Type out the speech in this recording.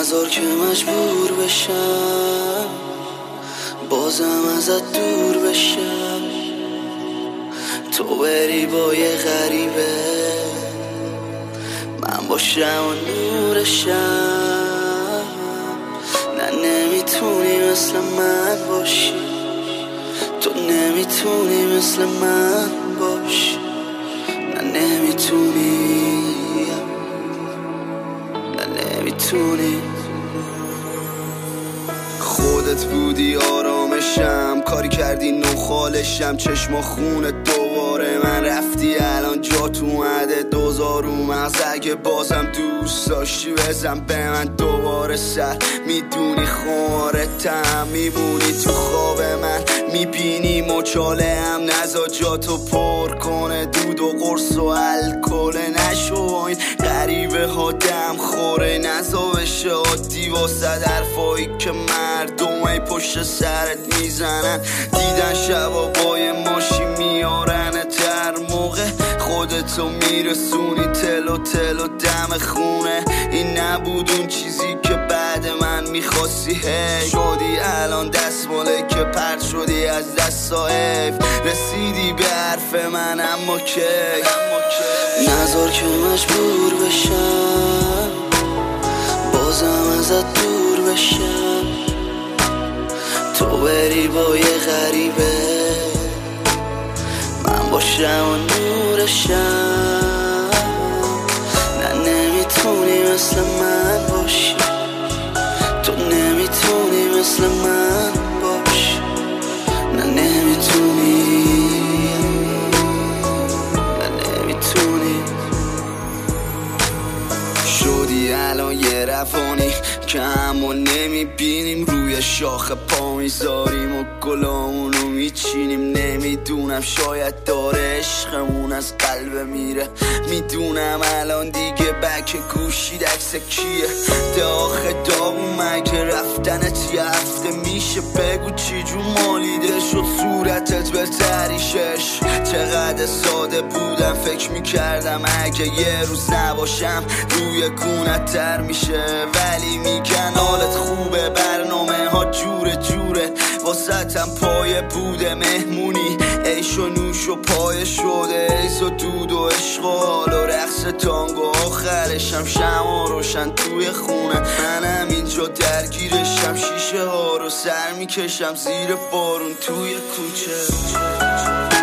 نذار که مجبور بشم بازم ازت دور بشم، تو بری با یه غریبه من باشم و نورشم. نه نمیتونی مثل من باشی، تو نمیتونی مثل من باشی. نه نمیتونی، نه نمیتونی. خودت بودی آرامشم، کاری کردی نخالشم، چشما خونه دوباره من رفتی، الان جا تو اومده دوزارو مغز. اگه بازم دوست داشتی بزن به من دوباره سر، میدونی خمارتم، میمونی تو خواب من، میبینی مچاله هم، نزا جا تو پر کنه دود و قرص و الکل. نشو این غریبه ها دم خوره، نزا بشه عادی واسه حرفایی که مردم پشت سرت میزنن. دیدن شبا با یه ماشی میارن تر موقع خودتو میرسونی تلو تلو دم خونه. این نبود اون چیزی که بعد من میخواستی، هی شدی الان دستماله که پرد شدی از دستا، حیف رسیدی به حرف من اما کی. نذار که مجبور بشم بازم ازت دور بشم، تو بری با یه غریبه من باشم و نورشم. نه نمیتونی مثل من باشی، تو نمیتونی مثل من باشی. نه نمیتونی، نه نمیتونی. شدی الان یه روانی که همو نمیبینیم، روی شاخه پا میذاریم و گلامونو میچینیم. نمیدونم شاید داره عشقمون از قلب میره، میدونم الان دیگه بک گوشی دکس کیه. داخل داغون مگه رفتنت یه هفته میشه، بگو چی جو مالیده شد صورتت به تریشش. چقدر ساده بودم فکر میکردم اگه یه روز نباشم روی گونت تر میشه، ولی میگن حالت خوبه برنامه ها جوره جوره، واسطم پایه بوده مهمونی عیش و نوش و پای شده ایز و دود و عشق و حال و رقص تانگو. آخرشم شمع روشن توی خونه، منم اینجا درگیرشم، شیشه ها رو سر میکشم زیر بارون توی کوچه.